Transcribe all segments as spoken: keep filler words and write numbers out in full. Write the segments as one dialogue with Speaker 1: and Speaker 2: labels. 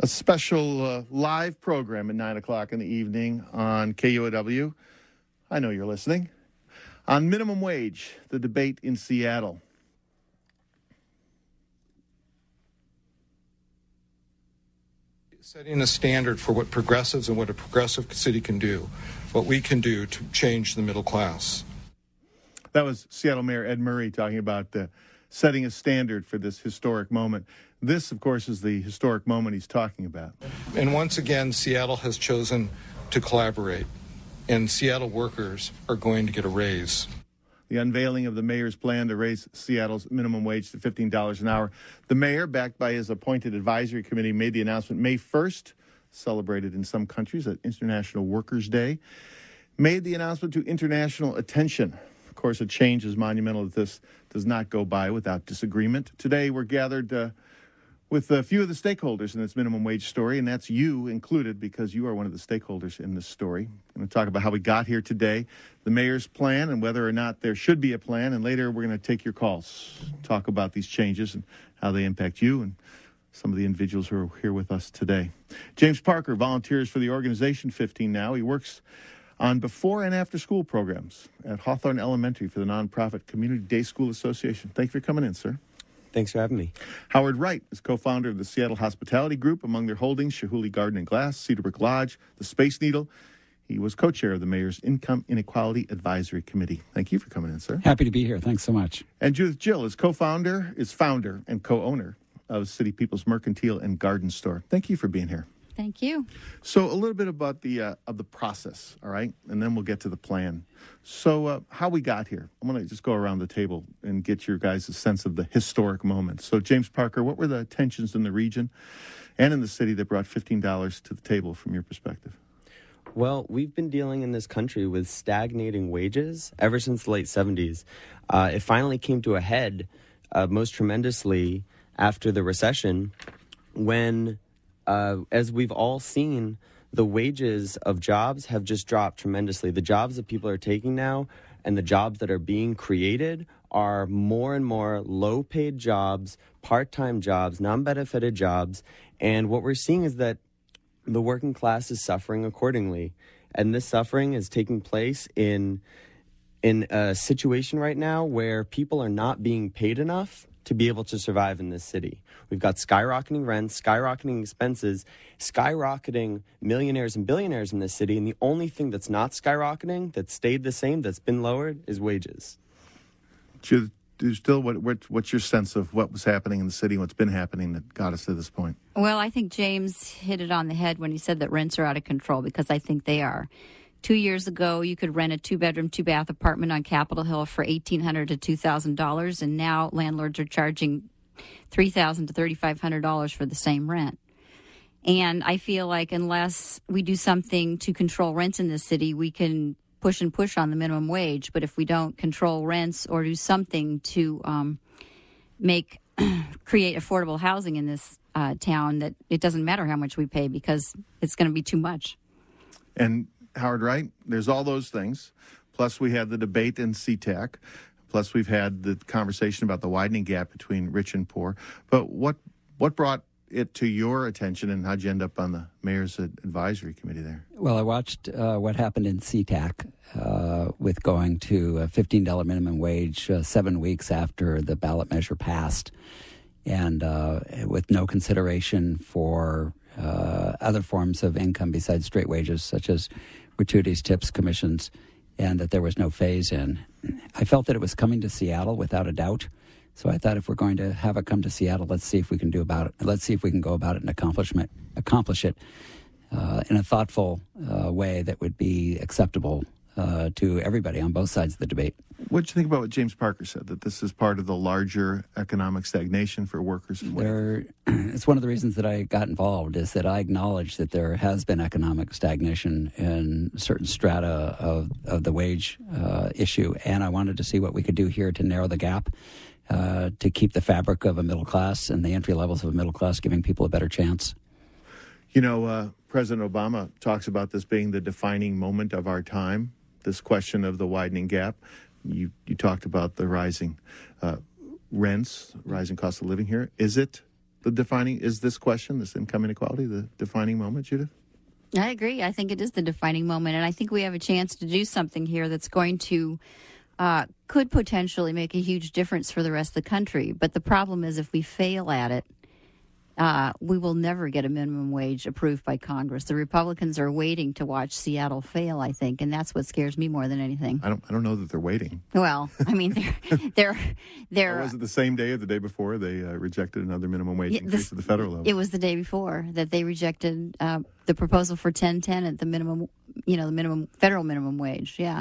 Speaker 1: special uh, live program at nine o'clock in the evening on K U O W. I know you're listening. On minimum wage, the debate in Seattle.
Speaker 2: Setting a standard for what progressives and what a progressive city can do, what we can do to change the middle class.
Speaker 1: That was Seattle Mayor Ed Murray talking about uh, setting a standard for this historic moment. This, of course, is the historic moment he's talking about.
Speaker 2: And once again, Seattle has chosen to collaborate, and Seattle workers are going to get a raise.
Speaker 1: The unveiling of the mayor's plan to raise Seattle's minimum wage to fifteen dollars an hour. The mayor, backed by his appointed advisory committee, made the announcement May first, celebrated in some countries at International Workers' Day, made the announcement to international attention. Of course, a change as monumental as this does not go by without disagreement. Today, we're gathered uh, with a few of the stakeholders in this minimum wage story, and that's you included because you are one of the stakeholders in this story. I'm going to talk about how we got here today, the mayor's plan, and whether or not there should be a plan, and later we're going to take your calls, talk about these changes and how they impact you and some of the individuals who are here with us today. James Parker volunteers for the organization fifteen Now. He works on before and after school programs at Hawthorne Elementary for the nonprofit Community Day School Association. Thank you for coming in, sir.
Speaker 3: Thanks for having me.
Speaker 1: Howard Wright is co-founder of the Seattle Hospitality Group. Among their holdings, Chihuly Garden and Glass, Cedarbrook Lodge, the Space Needle. He was co-chair of the Mayor's Income Inequality Advisory Committee. Thank you for coming in, sir.
Speaker 4: Happy to be here. Thanks so much.
Speaker 1: And Judith Jill is co-founder, is founder and co-owner of City People's Mercantile and Garden Store. Thank you for being here.
Speaker 5: Thank you.
Speaker 1: So a little bit about the uh, of the process, all right? And then we'll get to the plan. So uh, how we got here. I'm going to just go around the table and get your guys' sense of the historic moment. So James Parker, what were the tensions in the region and in the city that brought fifteen dollars to the table from your perspective?
Speaker 3: Well, we've been dealing in this country with stagnating wages ever since the late seventies. Uh, it finally came to a head uh, most tremendously after the recession when... Uh, as we've all seen, the wages of jobs have just dropped tremendously. The jobs that people are taking now and the jobs that are being created are more and more low-paid jobs, part-time jobs, non-benefited jobs. And what we're seeing is that the working class is suffering accordingly. And this suffering is taking place in, in a situation right now where people are not being paid enough to be able to survive in this city. We've got skyrocketing rents, skyrocketing expenses, skyrocketing millionaires and billionaires in this city, and the only thing that's not skyrocketing, that's stayed the same, that's been lowered, is wages.
Speaker 1: Judith, still, what, what, what's your sense of what was happening in the city, what's been happening that got us to this point?
Speaker 5: Well, I think James hit it on the head when he said that rents are out of control, because I think they are. Two years ago, you could rent a two-bedroom, two-bath apartment on Capitol Hill for eighteen hundred dollars to two thousand dollars, and now landlords are charging three thousand dollars to three thousand five hundred dollars for the same rent. And I feel like unless we do something to control rents in this city, we can push and push on the minimum wage. But if we don't control rents or do something to um, make create affordable housing in this uh, town, that it doesn't matter how much we pay because it's going to be too much.
Speaker 1: And Howard Wright, there's all those things. Plus, we had the debate in C TAC. Plus, we've had the conversation about the widening gap between rich and poor. But what what brought it to your attention, and how'd you end up on the mayor's advisory committee there?
Speaker 4: Well, I watched uh, what happened in C TAC uh, with going to a fifteen dollars minimum wage uh, seven weeks after the ballot measure passed, and uh, with no consideration for uh, other forms of income besides straight wages, such as gratuities, tips, commissions, and that there was no phase in. I felt that it was coming to Seattle without a doubt. So I thought if we're going to have it come to Seattle, let's see if we can do about it. Let's see if we can go about it and accomplishment, accomplish it uh, in a thoughtful uh, way that would be acceptable uh, to everybody on both sides of the debate.
Speaker 1: What did you think about what James Parker said, that this is part of the larger economic stagnation for workers? And
Speaker 4: there, it's one of the reasons that I got involved, is that I acknowledge that there has been economic stagnation in certain strata of, of the wage uh, issue, and I wanted to see what we could do here to narrow the gap, uh, to keep the fabric of a middle class and the entry levels of a middle class, giving people a better chance.
Speaker 1: You know, uh, President Obama talks about this being the defining moment of our time, this question of the widening gap. You you talked about the rising uh, rents, rising cost of living here. Is it the defining, is this question, this income inequality, the defining moment, Judith?
Speaker 5: I agree. I think it is the defining moment, and I think we have a chance to do something here that's going to uh, could potentially make a huge difference for the rest of the country. But the problem is, if we fail at it, uh, we will never get a minimum wage approved by Congress. The Republicans are waiting to watch Seattle fail, I think, and that's what scares me more than anything.
Speaker 1: I don't. I don't know that they're waiting.
Speaker 5: Well, I mean, they're they're they're.
Speaker 1: Or was it the same day or the day before they uh, rejected another minimum wage
Speaker 5: Yeah,
Speaker 1: increase
Speaker 5: this-
Speaker 1: at the federal level?
Speaker 5: It was the day before that they rejected uh, the proposal for ten ten at the minimum, you know, the minimum federal minimum wage. Yeah.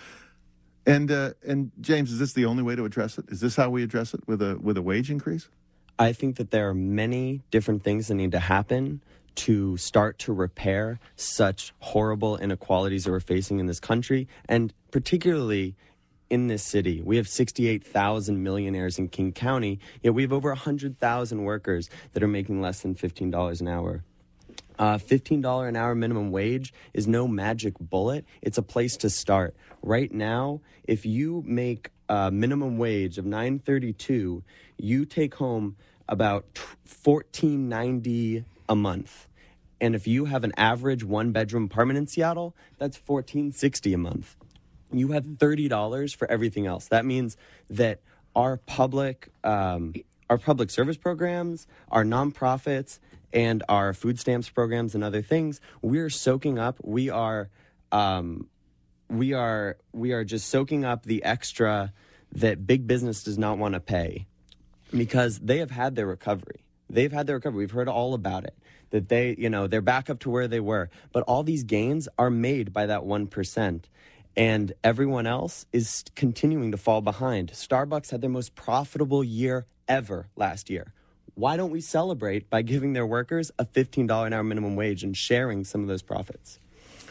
Speaker 1: And uh, and James, is this the only way to address it? Is this how we address it, with a with a wage increase?
Speaker 3: I think that there are many different things that need to happen to start to repair such horrible inequalities that we're facing in this country, and particularly in this city. We have sixty-eight thousand millionaires in King County, yet we have over one hundred thousand workers that are making less than fifteen dollars an hour. Uh, fifteen dollars an hour minimum wage is no magic bullet. It's a place to start. Right now, if you make a minimum wage of nine thirty-two, you take home about fourteen ninety a month. And if you have an average one-bedroom apartment in Seattle, that's fourteen sixty a month. You have thirty dollars for everything else. That means that our public, um, our public service programs, our nonprofits, and our food stamps programs and other things, we're soaking up. We are, um, we are, we are just soaking up the extra that big business does not want to pay, because they have had their recovery. They've had their recovery. We've heard all about it. That they, you know, they're back up to where they were. But all these gains are made by that one percent. And everyone else is continuing to fall behind. Starbucks had their most profitable year ever last year. Why don't we celebrate by giving their workers a fifteen dollars an hour minimum wage and sharing some of those profits?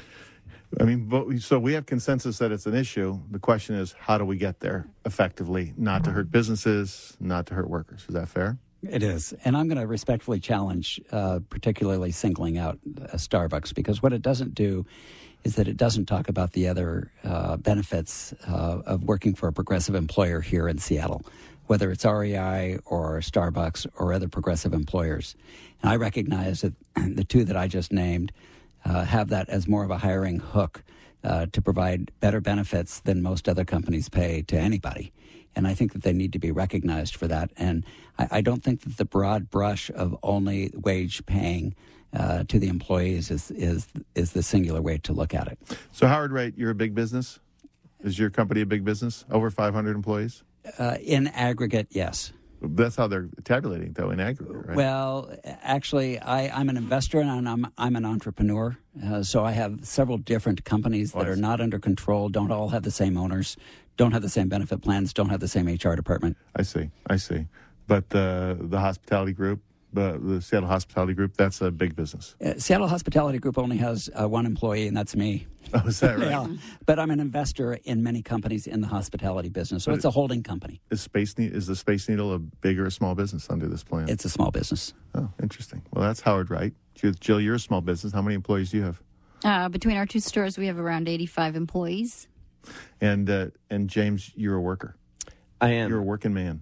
Speaker 1: I mean, but we, so we have consensus that it's an issue. The question is, how do we get there effectively, not to hurt businesses, not to hurt workers? Is that fair?
Speaker 4: It is. And I'm going to respectfully challenge, uh, particularly singling out uh, Starbucks, because what it doesn't do is that it doesn't talk about the other uh, benefits uh, of working for a progressive employer here in Seattle, whether it's R E I or Starbucks or other progressive employers. And I recognize that the two that I just named uh, have that as more of a hiring hook uh, to provide better benefits than most other companies pay to anybody. And I think that they need to be recognized for that. And I, I don't think that the broad brush of only wage paying uh, to the employees is, is is the singular way to look at it.
Speaker 1: So, Howard Wright, you're a big business? Is your company a big business? Over five hundred employees?
Speaker 4: Uh, in aggregate, yes.
Speaker 1: That's how they're tabulating, though, in aggregate, right?
Speaker 4: Well, actually, I, I'm an investor and I'm, I'm an entrepreneur. Uh, so I have several different companies that
Speaker 1: Oh, I
Speaker 4: are
Speaker 1: see.
Speaker 4: not under control, don't all have the same owners, don't have the same benefit plans, don't have the same H R department.
Speaker 1: I see, I see. But uh, the hospitality group, the, the Seattle Hospitality Group, that's a big business.
Speaker 4: Uh, Seattle Hospitality Group only has uh, one employee, and that's me.
Speaker 1: Oh, is that right?
Speaker 4: Yeah, but I'm an investor in many companies in the hospitality business, so
Speaker 1: But
Speaker 4: it's a holding company.
Speaker 1: Is Space Ne- is the Space Needle a big or a small business under this plan?
Speaker 4: It's a small business.
Speaker 1: Oh, interesting. Well, that's Howard Wright. Jill, Jill, you're a small business. How many employees do you have?
Speaker 5: Uh, between our two stores, we have around eighty-five employees.
Speaker 1: And uh, and James, you're a worker.
Speaker 3: I am.
Speaker 1: You're a working man.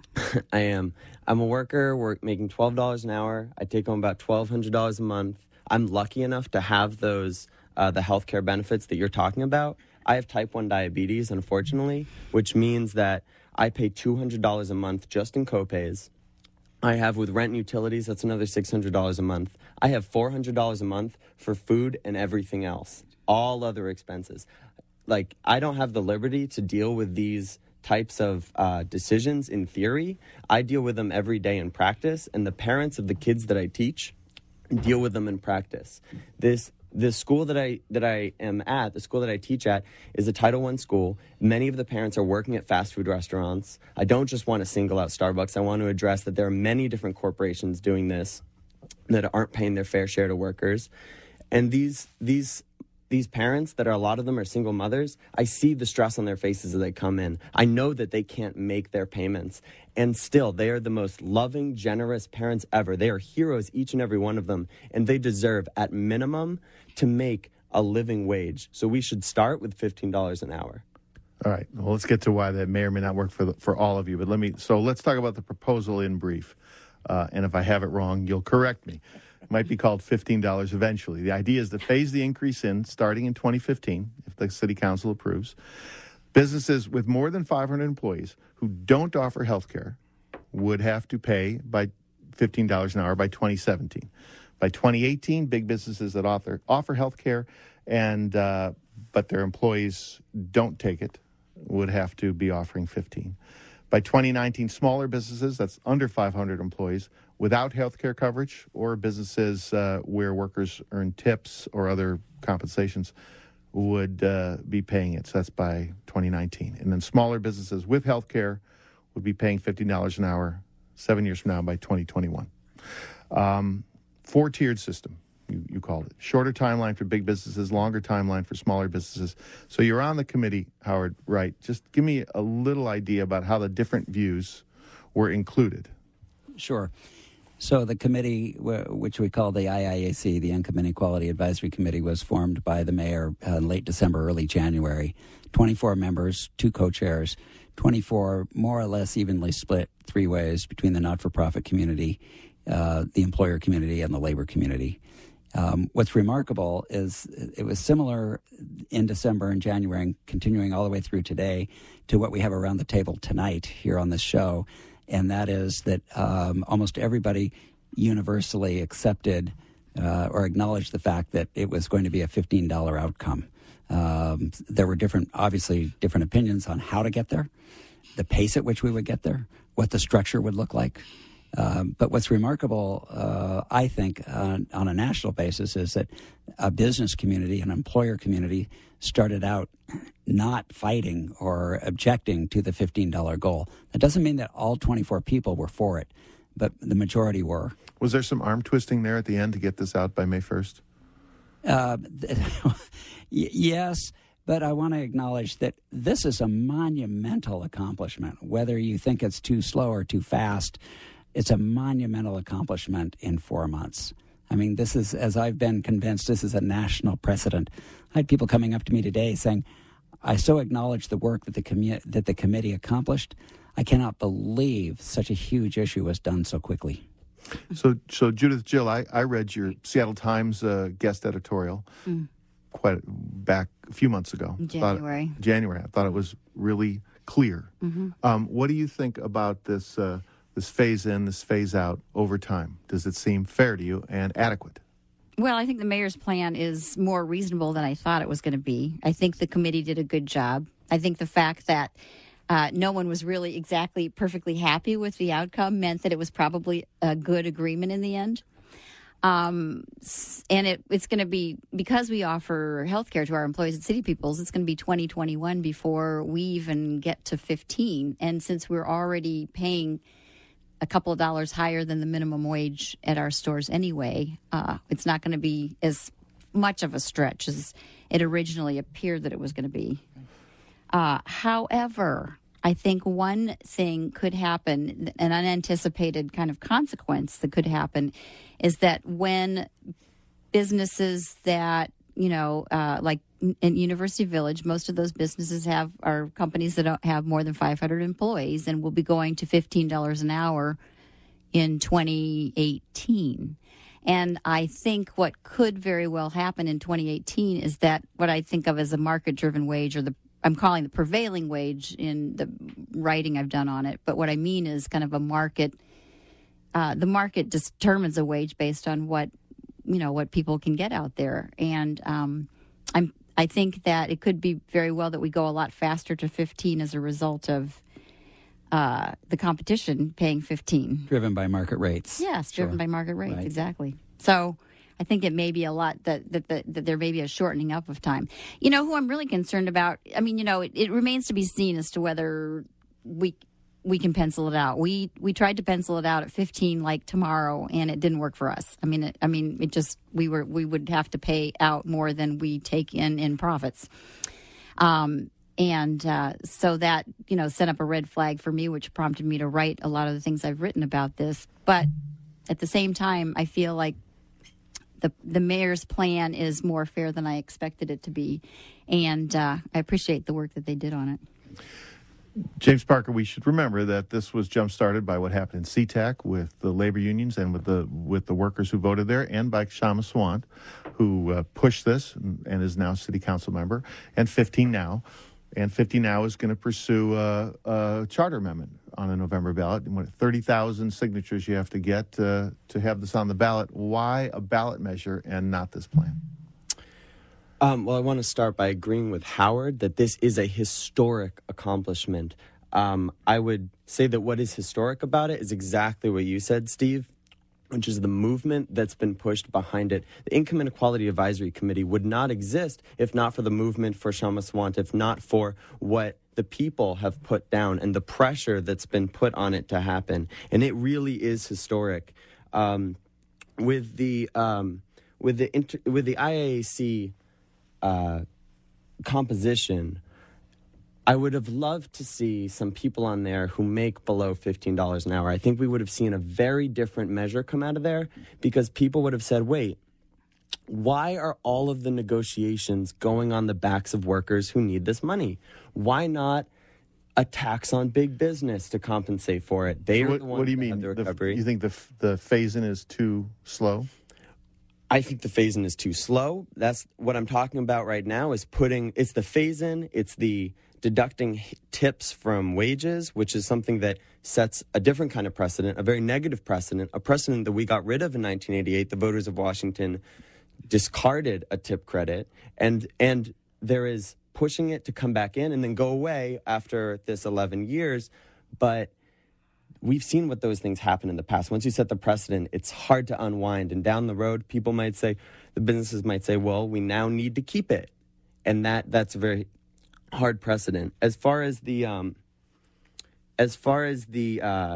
Speaker 3: I am. I'm a worker. We're making twelve dollars an hour. I take home about twelve hundred dollars a month. I'm lucky enough to have those, uh, the healthcare benefits that you're talking about. I have type one diabetes, unfortunately, which means that I pay two hundred dollars a month just in copays. I have with rent and utilities, that's another six hundred dollars a month. I have four hundred dollars a month for food and everything else, all other expenses. Like, I don't have the liberty to deal with these types of uh, decisions in theory. I deal with them every day in practice, and the parents of the kids that I teach deal with them in practice. This the school that I that I am at, the school that I teach at, is a Title one school. Many of the parents are working at fast food restaurants. I don't just want to single out Starbucks. I want to address that there are many different corporations doing this that aren't paying their fair share to workers. And these these these parents that are, a lot of them are single mothers, I see the stress on their faces as they come in. I know that they can't make their payments. And still, they are the most loving, generous parents ever. They are heroes, each and every one of them. And they deserve, at minimum, to make a living wage. So we should start with fifteen dollars an hour.
Speaker 1: All right. Well, let's get to why that may or may not work for the, for all of you. But let me. So let's talk about the proposal in brief. uh, and if I have it wrong, you'll correct me. It might be called fifteen dollars eventually. The idea is to phase the increase in starting in twenty fifteen, if the city council approves. Businesses with more than five hundred employees who don't offer health care would have to pay by fifteen dollars an hour by twenty seventeen. By twenty eighteen, big businesses that offer, offer health care and uh, but their employees don't take it would have to be offering fifteen. By twenty nineteen, smaller businesses, that's under five hundred employees, without health care coverage, or businesses uh, where workers earn tips or other compensations, would uh, be paying it. So that's by twenty nineteen. And then smaller businesses with health care would be paying fifteen dollars an hour seven years from now by twenty twenty-one. Um, four-tiered system, you, you called it. Shorter timeline for big businesses, longer timeline for smaller businesses. So you're on the committee, Howard, right? Just give me a little idea about how the different views were included.
Speaker 4: Sure. So the committee, which we call the I I A C, the Income Inequality Advisory Committee, was formed by the mayor uh, in late December, early January. twenty-four members, two co-chairs, twenty-four more or less evenly split three ways between the not-for-profit community, uh, the employer community, and the labor community. Um, what's remarkable is it was similar in December and January and continuing all the way through today to what we have around the table tonight here on this show. And that is that um, almost everybody universally accepted uh, or acknowledged the fact that it was going to be a fifteen dollars outcome. Um, there were different, obviously, different opinions on how to get there, the pace at which we would get there, what the structure would look like. Um, but what's remarkable, uh, I think, uh, on a national basis is that a business community, an employer community, started out not fighting or objecting to the fifteen dollars goal. That doesn't mean that all twenty-four people were for it, but the majority were.
Speaker 1: Was there some arm twisting there at the end to get this out by May first?
Speaker 4: Uh, yes, but I want to acknowledge that this is a monumental accomplishment. Whether you think it's too slow or too fast, it's a monumental accomplishment in four months. I mean, this is, as I've been convinced, this is a national precedent. I had people coming up to me today saying, I so acknowledge the work that the commu- that the committee accomplished. I cannot believe such a huge issue was done so quickly.
Speaker 1: So, so Judith, Jill, I, I read your Seattle Times uh, guest editorial mm. quite back a few months ago.
Speaker 5: January.
Speaker 1: Thought, January. I thought it was really clear.
Speaker 5: Mm-hmm.
Speaker 1: Um, what do you think about this uh, this phase in, this phase out over time? Does it seem fair to you and adequate?
Speaker 5: Well, I think the mayor's plan is more reasonable than I thought it was going to be. I think the committee did a good job. I think the fact that uh, no one was really exactly perfectly happy with the outcome meant that it was probably a good agreement in the end. Um, and it, it's going to be, because we offer health care to our employees and city peoples, it's going to be twenty twenty-one before we even get to fifteen. And since we're already paying a couple of dollars higher than the minimum wage at our stores anyway, uh, it's not going to be as much of a stretch as it originally appeared that it was going to be. Uh, however, I think one thing could happen, an unanticipated kind of consequence that could happen, is that when businesses that, you know, uh, like in University Village, most of those businesses have are companies that don't have more than five hundred employees and will be going to fifteen dollars an hour in twenty eighteen. And I think what could very well happen in twenty eighteen is that what I think of as a market-driven wage, or the I'm calling the prevailing wage in the writing I've done on it, but what I mean is kind of a market. Uh, the market determines a wage based on what you know what people can get out there, and um, I'm I think that it could be very well that we go a lot faster to fifteen as a result of uh, the competition paying fifteen.
Speaker 4: Driven by market rates.
Speaker 5: Yes, driven
Speaker 4: Sure.
Speaker 5: by market rates,
Speaker 4: Right.
Speaker 5: exactly. So I think it may be a lot that that, that that there may be a shortening up of time. You know, who I'm really concerned about, I mean, you know, it, it remains to be seen as to whether we we can pencil it out. We we tried to pencil it out at fifteen like tomorrow, and it didn't work for us. I mean, it, I mean, it just we were we would have to pay out more than we take in in profits. Um, and uh, so that, you know, sent up a red flag for me, which prompted me to write a lot of the things I've written about this. But at the same time, I feel like the the mayor's plan is more fair than I expected it to be, and uh, I appreciate the work that they did on it.
Speaker 1: James Parker, we should remember that this was jump-started by what happened in SeaTac with the labor unions and with the with the workers who voted there, and by Kshama Sawant, who uh, pushed this and, and is now city council member, and fifteen now. And fifteen now is going to pursue a, a charter amendment on a November ballot. thirty thousand signatures you have to get uh, to have this on the ballot. Why a ballot measure and not this plan?
Speaker 3: Um, well, I want to start by agreeing with Howard that this is a historic accomplishment. Um, I would say that what is historic about it is exactly what you said, Steve, which is the movement that's been pushed behind it. The Income Inequality Advisory Committee would not exist if not for the movement for Kshama Sawant, if not for what the people have put down and the pressure that's been put on it to happen. And it really is historic. Um, with the um, with the inter- with the I A A C uh, composition, I would have loved to see some people on there who make below fifteen dollars an hour. I think we would have seen a very different measure come out of there, because people would have said, wait, why are all of the negotiations going on the backs of workers who need this money? Why not a tax on big business to compensate for it? They
Speaker 1: So
Speaker 3: are
Speaker 1: what,
Speaker 3: the ones
Speaker 1: what do you
Speaker 3: that
Speaker 1: mean?
Speaker 3: have the
Speaker 1: The,
Speaker 3: recovery.
Speaker 1: you think the the phase-in is too slow?
Speaker 3: I think the phase-in is too slow. That's what I'm talking about right now, is putting, it's the phase-in, it's the deducting tips from wages, which is something that sets a different kind of precedent, a very negative precedent, a precedent that we got rid of in nineteen eighty-eight. The voters of Washington discarded a tip credit, and and there is pushing it to come back in and then go away after this eleven years. But we've seen what those things happen in the past. Once you set the precedent, it's hard to unwind. And down the road, people might say, the businesses might say, well, we now need to keep it. And that that's a very hard precedent. As far as the um, as far as the uh,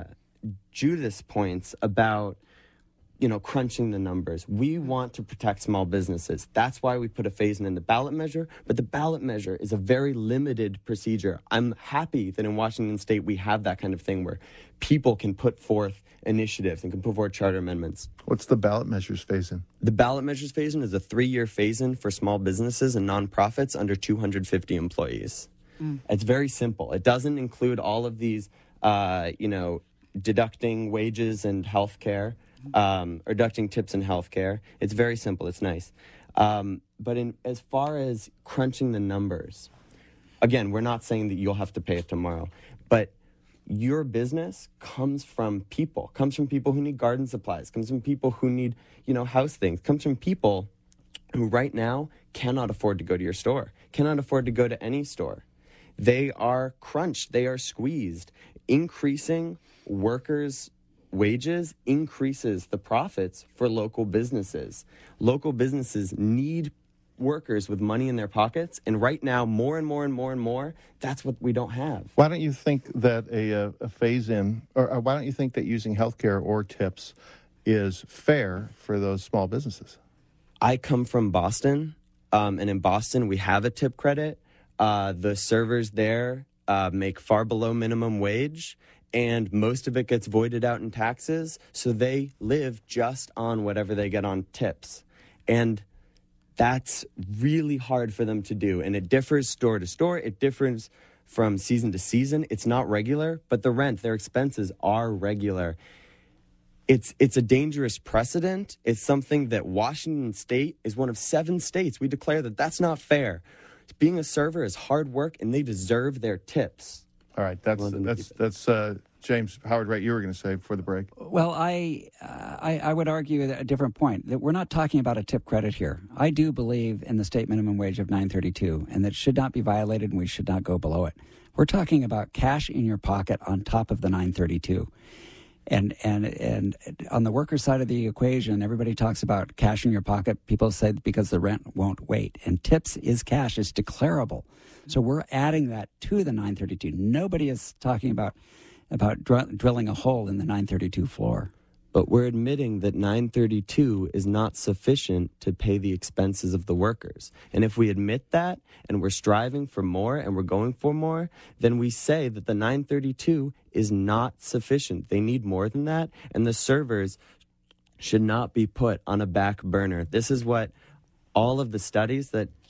Speaker 3: Judas points about, you know, crunching the numbers, we want to protect small businesses. That's why we put a phase-in in the ballot measure. But the ballot measure is a very limited procedure. I'm happy that in Washington State we have that kind of thing where people can put forth initiatives and can put forward charter amendments.
Speaker 1: What's the ballot measures phase-in?
Speaker 3: The ballot measures phase-in is a three-year phase-in for small businesses and nonprofits under two hundred fifty employees. Mm. It's very simple. It doesn't include all of these, uh, you know, deducting wages and health care. Um, or deducting tips in healthcare. It's very simple. It's nice. Um, but in, as far as crunching the numbers, again, we're not saying that you'll have to pay it tomorrow. But your business comes from people, comes from people who need garden supplies, comes from people who need, you know, house things, comes from people who right now cannot afford to go to your store, cannot afford to go to any store. They are crunched. They are squeezed. Increasing workers' wages increases the profits for local businesses. Local businesses need workers with money in their pockets, and right now, more and more and more and more, that's what we don't have.
Speaker 1: Why don't you think that a, a, a phase-in, or, or why don't you think that using healthcare or tips is fair for those small businesses?
Speaker 3: I come from Boston, um, and in Boston, we have a tip credit. Uh, the servers there uh, make far below minimum wage, and most of it gets voided out in taxes, so they live just on whatever they get on tips. And that's really hard for them to do, and it differs store to store. It differs from season to season. It's not regular, but the rent, their expenses are regular. It's it's a dangerous precedent. It's something that Washington State is one of seven states. We declare that that's not fair. Being a server is hard work, and they deserve their tips.
Speaker 1: All right, that's that's that's uh, James Howard. Right, you were going to say before the break.
Speaker 4: Well, I, uh, I I would argue a different point, that we're not talking about a tip credit here. I do believe in the state minimum wage of nine thirty-two, and that should not be violated, and we should not go below it. We're talking about cash in your pocket on top of the nine thirty-two. And and and on the worker side of the equation, everybody talks about cash in your pocket. People say because the rent won't wait. And tips is cash. It's declarable. So we're adding that to the nine thirty-two. Nobody is talking about about dr- drilling a hole in the nine thirty-two floor.
Speaker 3: But we're admitting that nine thirty-two is not sufficient to pay the expenses of the workers. And if we admit that, and we're striving for more, and we're going for more, then we say that the nine thirty-two is not sufficient. They need more than that, and the servers should not be put on a back burner. This is what all of the studies that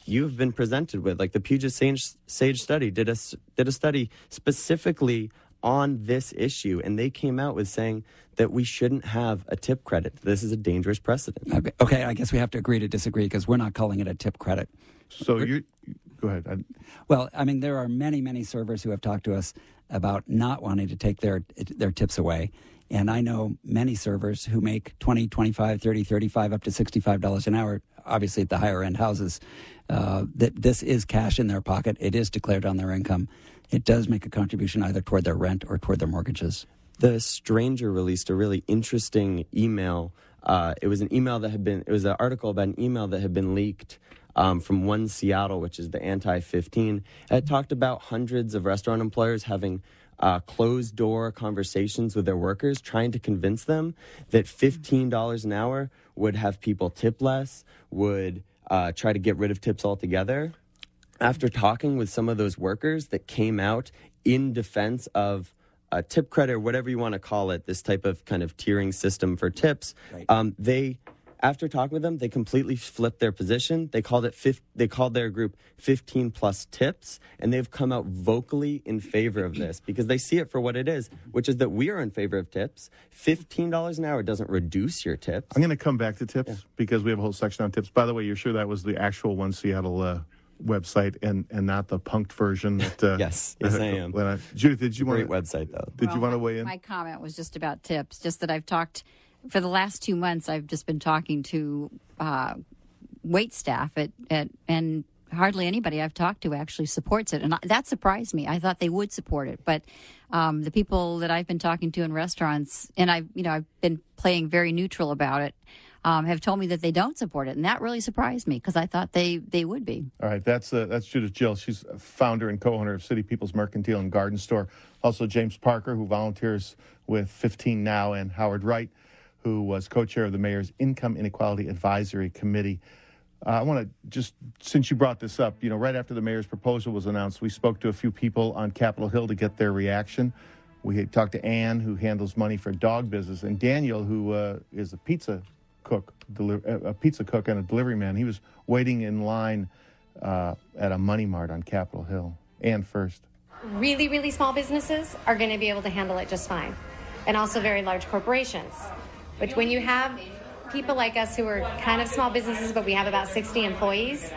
Speaker 3: you've been presented with. Like the Puget Sage, Sage study did a, did a study specifically on this issue, and they came out with saying that we shouldn't have a tip credit. This is a dangerous precedent.
Speaker 4: Okay, okay I guess we have to agree to disagree because we're not calling it a tip credit.
Speaker 1: So you go ahead. I,
Speaker 4: well, I mean, there are many, many servers who have talked to us about not wanting to take their their tips away. And I know many servers who make twenty, twenty-five, thirty, thirty-five, up to sixty-five dollars an hour, obviously at the higher end houses, uh, that this is cash in their pocket. It is declared on their income. It does make a contribution either toward their rent or toward their mortgages.
Speaker 3: The Stranger released a really interesting email. Uh, it was an email that had been, it was an article about an email that had been leaked um, from One Seattle, which is the anti fifteen. It talked about hundreds of restaurant employers having uh, closed-door conversations with their workers, trying to convince them that fifteen dollars an hour would have people tip less, would uh, try to get rid of tips altogether. After talking with some of those workers that came out in defense of a tip credit or whatever you want to call it, this type of kind of tiering system for tips,
Speaker 4: right.
Speaker 3: um, they, after talking with them, they completely flipped their position. They called it, fif- they called their group fifteen plus tips, and they've come out vocally in favor of this because they see it for what it is, which is that we are in favor of tips. fifteen dollars an hour doesn't reduce your tips.
Speaker 1: I'm going to come back to tips
Speaker 3: Yeah.
Speaker 1: because we have a whole section on tips. By the way, you're sure that was the actual One Seattle uh, website and, and not the punked version? That, uh,
Speaker 3: Yes, yes, I am.
Speaker 1: When I, Judith, did you want
Speaker 3: Great
Speaker 1: to,
Speaker 3: website, though.
Speaker 1: Did
Speaker 5: Well,
Speaker 1: you want to
Speaker 5: my-
Speaker 1: weigh in?
Speaker 5: My comment was just about tips, just that I've talked, for the last two months, I've just been talking to uh, wait staff at, at and hardly anybody I've talked to actually supports it. And I, that surprised me. I thought they would support it. But um, the people that I've been talking to in restaurants, and I've, you know, I've been playing very neutral about it, Um, have told me that they don't support it, and that really surprised me because I thought they, they would be.
Speaker 1: All right, that's uh, that's Judith Gill. She's a founder and co-owner of City People's Mercantile and Garden Store. Also, James Parker, who volunteers with fifteen Now, and Howard Wright, who was co-chair of the Mayor's Income Inequality Advisory Committee. Uh, I want to just, since you brought this up, you know, right after the mayor's proposal was announced, we spoke to a few people on Capitol Hill to get their reaction. We had talked to Ann, who handles money for dog business, and Daniel, who uh, is a pizza cook, deli- a pizza cook and a delivery man. He was waiting in line uh, at a Money Mart on Capitol Hill. Ann first.
Speaker 6: Really, really small businesses are going to be able to handle it just fine, and also very large corporations. But when you have people like us who are kind of small businesses, but we have about sixty employees,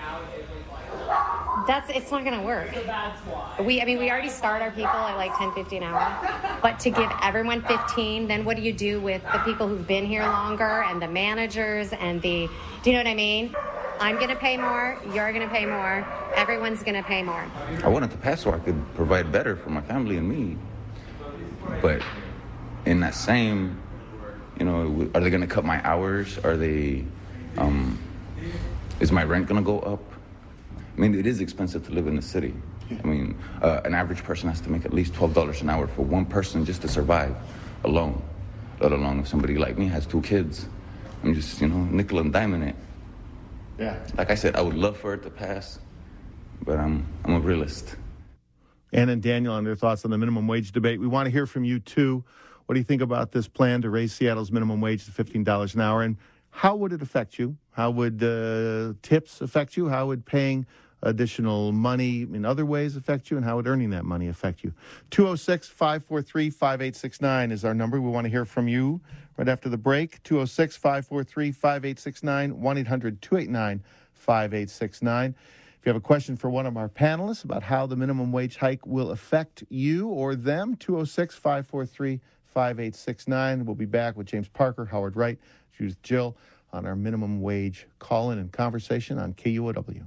Speaker 6: that's it's not going to work. We, I mean, we already start our people at like ten fifty an hour, but to give everyone fifteen, then what do you do with the people who've been here longer and the managers and the, do you know what I mean? I'm going to pay more, you're going to pay more, everyone's going to pay more.
Speaker 7: I wanted to pass so I could provide better for my family and me. But in that same, you know, are they going to cut my hours? Are they, um, is my rent going to go up? I mean, it is expensive to live in the city. I mean, uh, an average person has to make at least twelve dollars an hour for one person just to survive alone, let alone if somebody like me has two kids. I'm just, you know, nickel and diming it.
Speaker 1: Yeah.
Speaker 7: Like I said, I would love for it to pass, but I'm I'm a realist.
Speaker 1: Ann and Daniel on their thoughts on the minimum wage debate. We want to hear from you, too. What do you think about this plan to raise Seattle's minimum wage to fifteen dollars an hour? And how would it affect you? How would uh, tips affect you? How would paying additional money in other ways affect you? And how would earning that money affect you? two oh six, five four three, five eight six nine is our number. We want to hear from you right after the break. two oh six, five four three, five eight six nine, one eight hundred, two eight nine, five eight six nine. If you have a question for one of our panelists about how the minimum wage hike will affect you or them, two oh six, five four three, five eight six nine. We'll be back with James Parker, Howard Wright, Judith Gill on our minimum wage call-in and conversation on K U O W.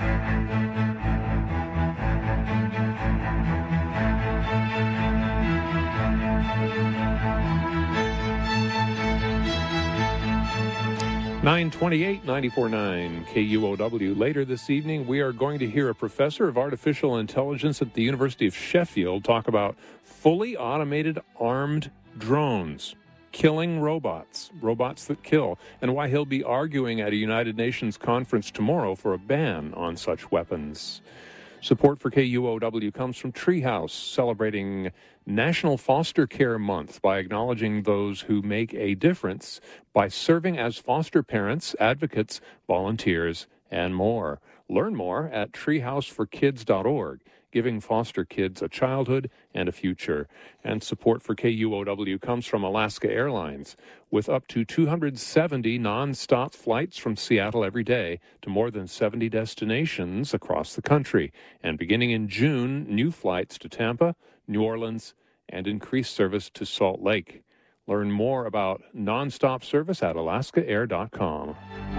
Speaker 8: nine twenty-eight, ninety-four point nine K U O W. Later this evening, we are going to hear a professor of artificial intelligence at the University of Sheffield talk about fully automated armed drones, killing robots, robots that kill, and why he'll be arguing at a United Nations conference tomorrow for a ban on such weapons. Support for K U O W comes from Treehouse, celebrating National Foster Care Month by acknowledging those who make a difference by serving as foster parents, advocates, volunteers, and more. Learn more at treehouse for kids dot org, giving foster kids a childhood and a future. And support for K U O W comes from Alaska Airlines, with up to two hundred seventy nonstop flights from Seattle every day to more than seventy destinations across the country. And beginning in June, new flights to Tampa, New Orleans, and increased service to Salt Lake. Learn more about nonstop service at alaska air dot com.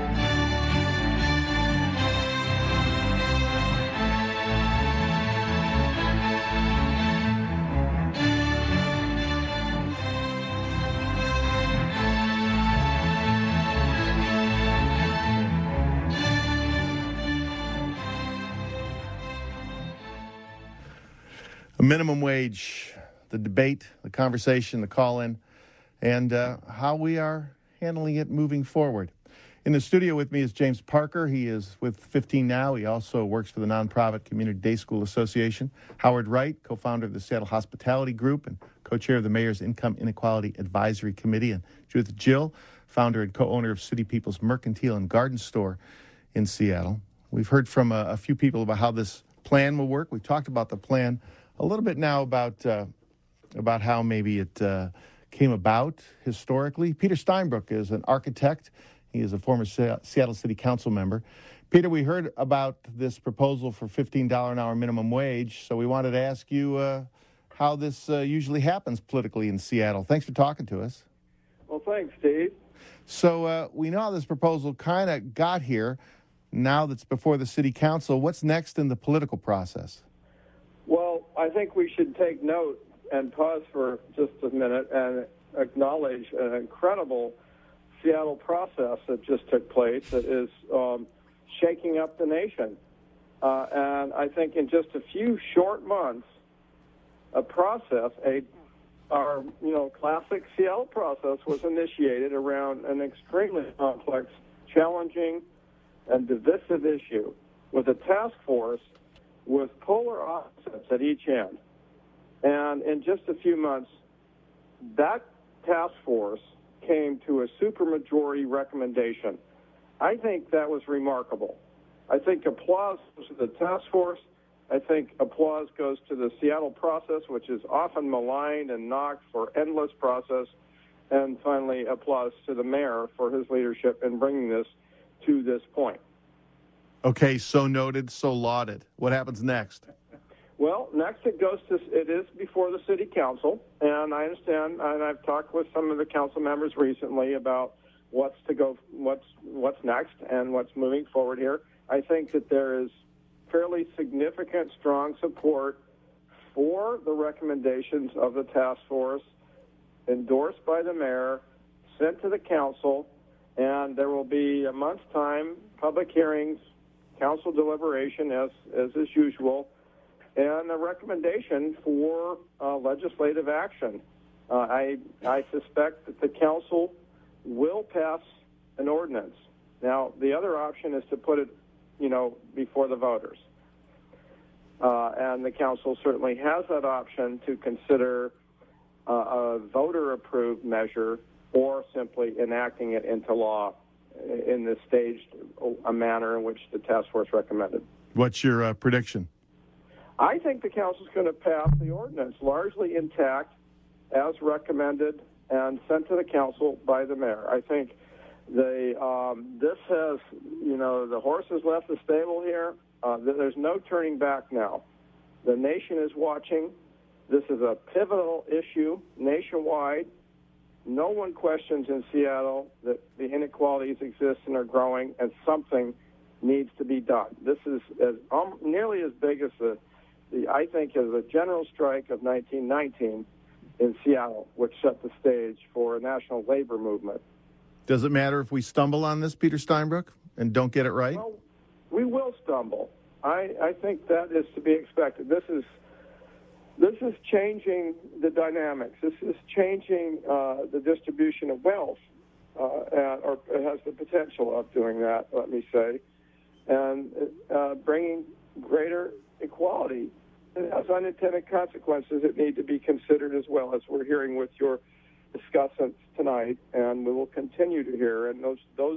Speaker 1: A minimum wage, the debate, the conversation, the call-in, and uh, how we are handling it moving forward. In the studio with me is James Parker. He is with fifteen Now. He also works for the nonprofit Community Day School Association. Howard Wright, co-founder of the Seattle Hospitality Group and co-chair of the Mayor's Income Inequality Advisory Committee. And Judith Gill, founder and co-owner of City People's Mercantile and Garden Store in Seattle. We've heard from a, a few people about how this plan will work. We've talked about the plan a little bit now about uh, about how maybe it uh, came about historically. Peter Steinbrueck is an architect. He is a former Se- Seattle City Council member. Peter, we heard about this proposal for fifteen dollars an hour minimum wage, so we wanted to ask you uh, how this uh, usually happens politically in Seattle. Thanks for talking to us.
Speaker 9: Well, thanks, Steve.
Speaker 1: So uh, we know how this proposal kind of got here. Now that's before the City Council, what's next in the political process?
Speaker 9: Well, I think we should take note and pause for just a minute and acknowledge an incredible Seattle process that just took place that is um, shaking up the nation. Uh, and I think in just a few short months, a process, a our you know classic Seattle process was initiated around an extremely complex, challenging, and divisive issue with a task force with polar opposites at each end. And in just a few months, that task force came to a supermajority recommendation. I think that was remarkable. I think applause goes to the task force. I think applause goes to the Seattle process, which is often maligned and knocked for endless process. And finally, applause to the mayor for his leadership in bringing this to this point.
Speaker 1: Okay, so noted, so lauded. What happens next?
Speaker 9: Well, next it goes to, it is before the City Council, and I understand, and I've talked with some of the council members recently about what's to go, what's what's next, and what's moving forward here. I think that there is fairly significant, strong support for the recommendations of the task force, endorsed by the mayor, sent to the council, and there will be a month's time, public hearings, council deliberation as as is usual, and a recommendation for uh, legislative action. Uh, I I suspect that the council will pass an ordinance. Now, the other option is to put it, you know, before the voters. Uh, and the council certainly has that option to consider uh, a voter-approved measure or simply enacting it into law in the staged a manner in which the task force recommended.
Speaker 1: What's your uh, prediction?
Speaker 9: I think the council is going to pass the ordinance largely intact as recommended and sent to the council by the mayor. I think the um, this has, you know, the horse has left the stable here. Uh, there's no turning back now. The nation is watching. This is a pivotal issue nationwide. No one questions in Seattle that the inequalities exist and are growing, and something needs to be done. This is as, um, nearly as big as the, the, I think, as the general strike of nineteen nineteen in Seattle, which set the stage for a national labor movement.
Speaker 1: Does it matter if we stumble on this, Peter Steinbrueck, and don't get it right?
Speaker 9: Well, we will stumble. I, I think that is to be expected. This is This is changing the dynamics. This is changing uh, the distribution of wealth, uh, and, or it has the potential of doing that, let me say, and uh, bringing greater equality. It has unintended consequences that need to be considered as well, as we're hearing with your discussants tonight, and we will continue to hear. And those those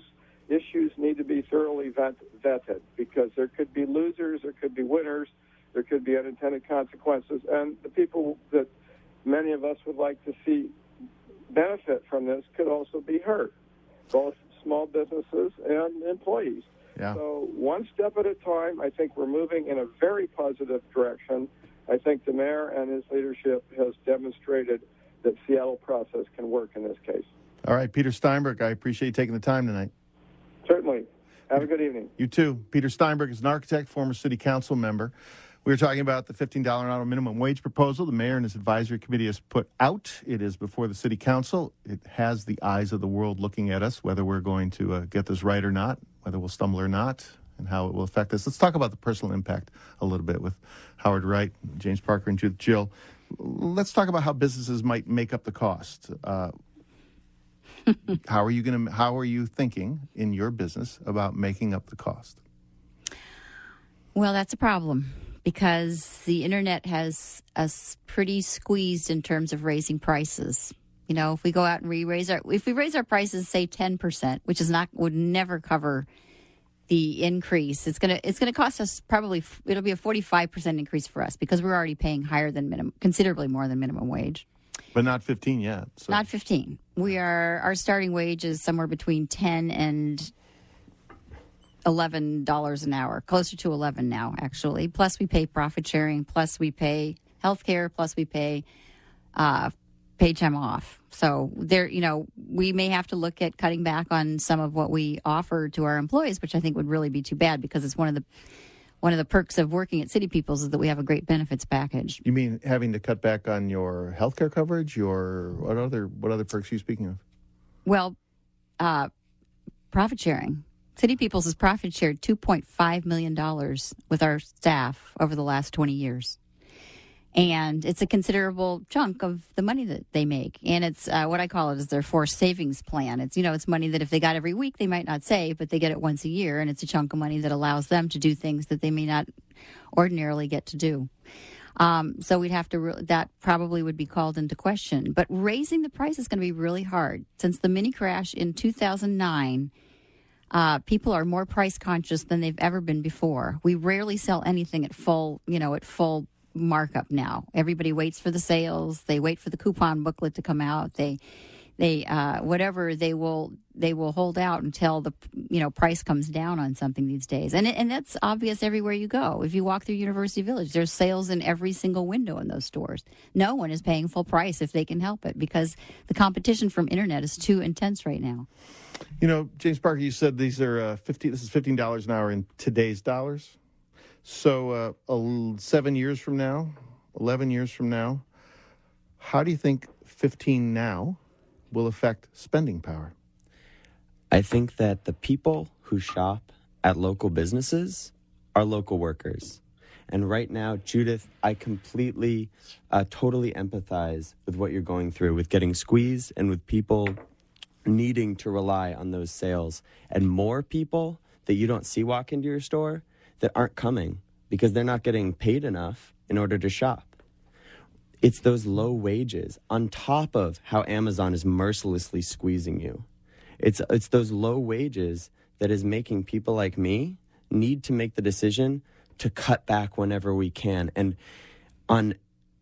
Speaker 9: issues need to be thoroughly vet, vetted because there could be losers, there could be winners, there could be unintended consequences, and the people that many of us would like to see benefit from this could also be hurt, both small businesses and employees.
Speaker 1: Yeah.
Speaker 9: So one step at a time, I think we're moving in a very positive direction. I think the mayor and his leadership has demonstrated that Seattle process can work in this case.
Speaker 1: All right, Peter Steinberg, I appreciate you taking the time tonight.
Speaker 9: Certainly. Have a good evening.
Speaker 1: You too. Peter Steinberg is an architect, former city council member. We were talking about the fifteen dollars an hour minimum wage proposal the mayor and his advisory committee has put out. It is before the city council. It has the eyes of the world looking at us, whether we're going to uh, get this right or not, whether we'll stumble or not, and how it will affect us. Let's talk about the personal impact a little bit with Howard Wright, James Parker, and Judith Jill. Let's talk about how businesses might make up the cost. Uh, how are you going to? How are you thinking in your business about making up the cost?
Speaker 5: Well, that's a problem because the internet has us pretty squeezed in terms of raising prices. You know, if we go out and we raise our, if we raise our prices, say ten percent, which is not, would never cover the increase, it's gonna, it's gonna cost us probably, it'll be a forty-five percent increase for us because we're already paying higher than minimum, considerably more than minimum wage.
Speaker 1: But not fifteen yet. So.
Speaker 5: Not fifteen. We are, our starting wage is somewhere between ten and eleven dollars an hour, closer to eleven now, actually. Plus we pay profit sharing, plus we pay health care, plus we pay uh, paid time off. So there, you know, we may have to look at cutting back on some of what we offer to our employees, which I think would really be too bad because it's one of the one of the perks of working at City People's is that we have a great benefits package.
Speaker 1: You mean having to cut back on your health care coverage, your what other what other perks are you speaking of?
Speaker 5: Well, uh, profit sharing. City People's has profit shared two point five million dollars with our staff over the last twenty years. And it's a considerable chunk of the money that they make. And it's uh, what I call it is their forced savings plan. It's, you know, it's money that if they got every week, they might not save, but they get it once a year. And it's a chunk of money that allows them to do things that they may not ordinarily get to do. Um, so we'd have to, re- that probably would be called into question. But raising the price is going to be really hard. Since the mini crash in two thousand nine, Uh, people are more price conscious than they've ever been before. We rarely sell anything at full, you know, at full markup now. Everybody waits for the sales. They wait for the coupon booklet to come out. They, they, uh, whatever they will, they will hold out until the, you know, price comes down on something these days. And it, and that's obvious everywhere you go. If you walk through University Village, there's sales in every single window in those stores. No one is paying full price if they can help it because the competition from internet is too intense right now.
Speaker 1: You know, James Parker, you said these are uh, fifteen. This is fifteen dollars an hour in today's dollars. So, uh, a, seven years from now, eleven years from now, how do you think fifteen now will affect spending power?
Speaker 3: I think that the people who shop at local businesses are local workers. And right now, Judith, I completely, uh, totally empathize with what you're going through, with getting squeezed and with people needing to rely on those sales. And more people that you don't see walk into your store that aren't coming because they're not getting paid enough in order to shop. It's those low wages on top of how Amazon is mercilessly squeezing you. It's it's those low wages that is making people like me need to make the decision to cut back whenever we can. And on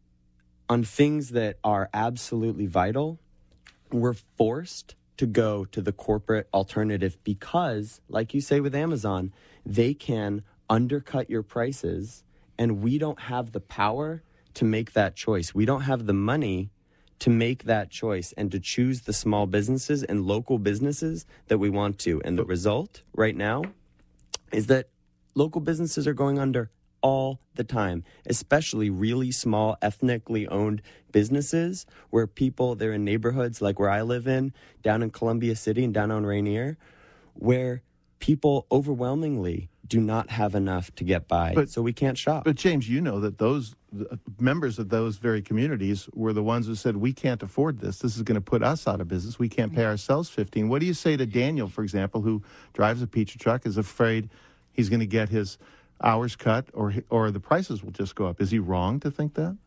Speaker 3: on things that are absolutely vital, we're forced to go to the corporate alternative because, like you say with Amazon, they can undercut your prices, and we don't have the power to make that choice. We don't have the money to make that choice and to choose the small businesses and local businesses that we want to. And the result right now is that local businesses are going under all the time, especially really small ethnically owned businesses where people, they're in neighborhoods like where I live in, down in Columbia City and down on Rainier, where people overwhelmingly do not have enough to get by, but, so we can't shop.
Speaker 1: But James, you know that those uh, members of those very communities were the ones who said, we can't afford this. This is going to put us out of business. We can't pay ourselves fifteen. What do you say to Daniel, for example, who drives a pizza truck, is afraid he's going to get his hours cut or or the prices will just go up? Is he wrong to think that?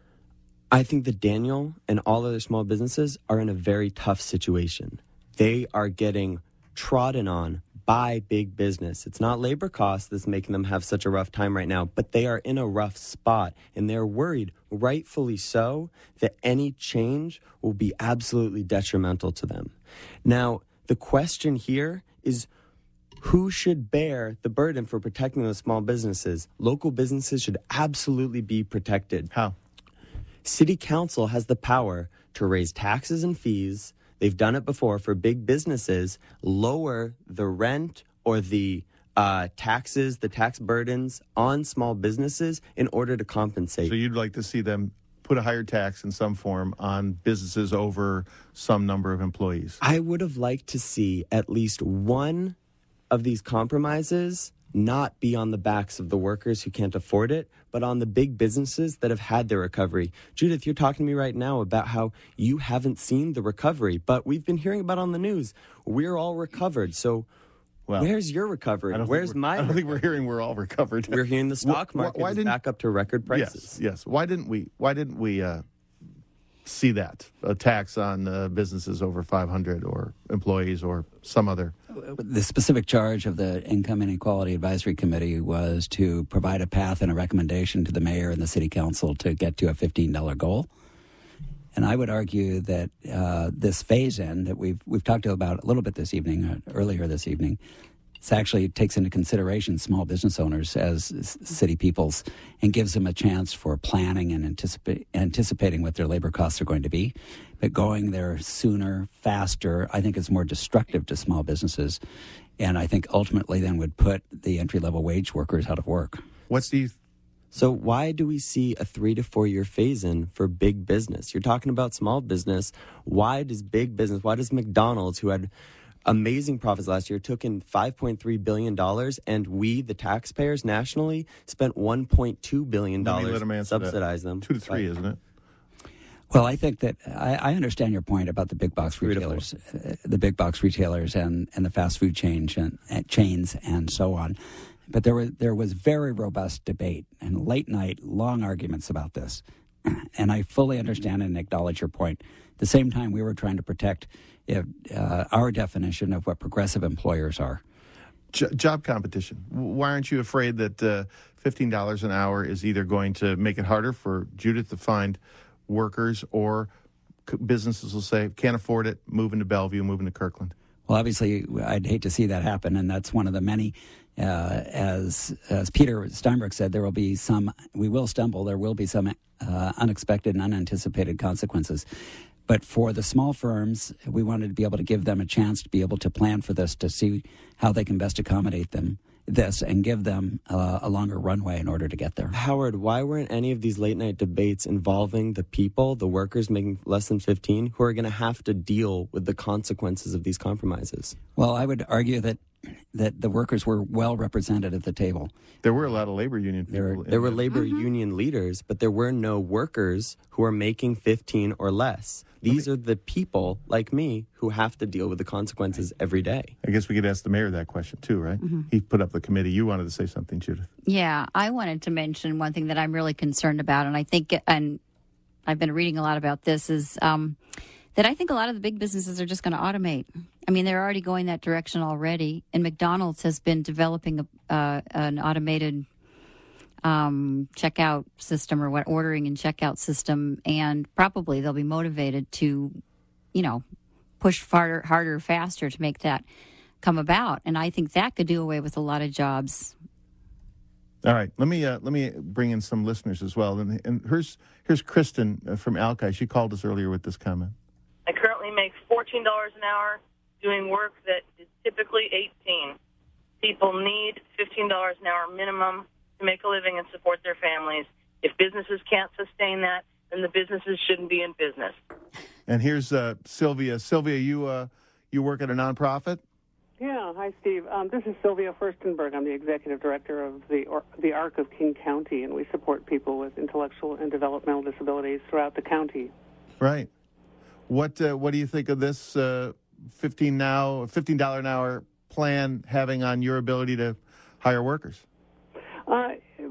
Speaker 3: I think that Daniel and all other small businesses are in a very tough situation. They are getting trodden on by big business. It's not labor costs that's making them have such a rough time right now, but they are in a rough spot, and they're worried, rightfully so, that any change will be absolutely detrimental to them. Now, the question here is, who should bear the burden for protecting those small businesses? Local businesses should absolutely be protected.
Speaker 1: How?
Speaker 3: City Council has the power to raise taxes and fees. They've done it before for big businesses, lower the rent or the uh, taxes, the tax burdens on small businesses in order to compensate.
Speaker 1: So you'd like to see them put a higher tax in some form on businesses over some number of employees?
Speaker 3: I would have liked to see at least one of these compromises not be on the backs of the workers who can't afford it, but on the big businesses that have had their recovery. Judith, you're talking to me right now about how you haven't seen the recovery, but we've been hearing about it on the news. We're all recovered. So well, where's your recovery? Where's my
Speaker 1: I don't
Speaker 3: recovery?
Speaker 1: think we're hearing we're all recovered.
Speaker 3: We're hearing the stock
Speaker 1: why,
Speaker 3: market
Speaker 1: why
Speaker 3: is
Speaker 1: didn't,
Speaker 3: back up to record prices.
Speaker 1: Yes, yes. Why didn't we, why didn't we uh, see that? A tax on uh, businesses over five hundred or employees or some other...
Speaker 4: The specific charge of the Income Inequality Advisory Committee was to provide a path and a recommendation to the mayor and the city council to get to a fifteen dollars goal. And I would argue that uh, this phase-in that we've we've talked about a little bit this evening, uh, earlier this evening, it actually takes into consideration small business owners as s- city peoples and gives them a chance for planning and anticipa- anticipating what their labor costs are going to be. But going there sooner, faster, I think is more destructive to small businesses. And I think ultimately then would put the entry-level wage workers out of work.
Speaker 1: What's the...
Speaker 3: So why do we see a three to four year phase-in for big business? You're talking about small business. Why does big business, why does McDonald's, who had amazing profits last year, took in five point three billion dollars, and we, the taxpayers nationally, spent one point two billion dollars to subsidize them?
Speaker 1: Two to three, isn't it?
Speaker 4: Well, I think that I, I understand your point about the big box retailers, uh, the big box retailers, and, and the fast food change and, and chains and so on. But there was there was very robust debate and late night long arguments about this, and I fully understand and acknowledge your point. At the same time, we were trying to protect uh, our definition of what progressive employers are.
Speaker 1: J- job competition. Why aren't you afraid that uh, fifteen dollars an hour is either going to make it harder for Judith to find workers, or businesses will say, can't afford it, move into Bellevue, move into Kirkland?
Speaker 4: Well, obviously, I'd hate to see that happen, and that's one of the many, uh, as as Peter Steinberg said, there will be some, we will stumble, there will be some uh, unexpected and unanticipated consequences. But for the small firms, we wanted to be able to give them a chance to be able to plan for this, to see how they can best accommodate them, this, and give them uh, a longer runway in order to get there.
Speaker 3: Howard, why weren't any of these late night debates involving the people, the workers making less than fifteen, who are going to have to deal with the consequences of these compromises?
Speaker 4: Well, I would argue that that the workers were well represented at the table.
Speaker 1: There were a lot of labor union people.
Speaker 3: There, there were labor mm-hmm. union leaders, but there were no workers who are making fifteen or less. These me, are the people like me who have to deal with the consequences every day.
Speaker 1: I guess we could ask the mayor that question too, right? Mm-hmm. He put up the committee. You wanted to say something, Judith.
Speaker 5: Yeah, I wanted to mention one thing that I'm really concerned about, and I think, and I've been reading a lot about this, is um, that I think a lot of the big businesses are just going to automate. I mean, they're already going that direction already, and McDonald's has been developing a, uh, an automated um, checkout system, or what ordering and checkout system, and probably they'll be motivated to, you know, push farther, harder, faster to make that come about. And I think that could do away with a lot of jobs.
Speaker 1: All right, let me uh, let me bring in some listeners as well. And, and here's here's Kristen from Alki. She called us earlier with this comment.
Speaker 10: I currently make fourteen dollars an hour doing work that is typically eighteen dollars. People need fifteen dollars an hour minimum to make a living and support their families. If businesses can't sustain that, then the businesses shouldn't be in business. And
Speaker 1: here's uh, Sylvia. Sylvia, you uh, you work at a nonprofit?
Speaker 11: Yeah. Hi, Steve. Um, this is Sylvia Furstenberg. I'm the executive director of the or, the A R C of King County, and we support people with intellectual and developmental disabilities throughout the county.
Speaker 1: Right. What uh, what do you think of this uh, fifteen now fifteen dollars an hour plan having on your ability to hire workers?
Speaker 11: Uh,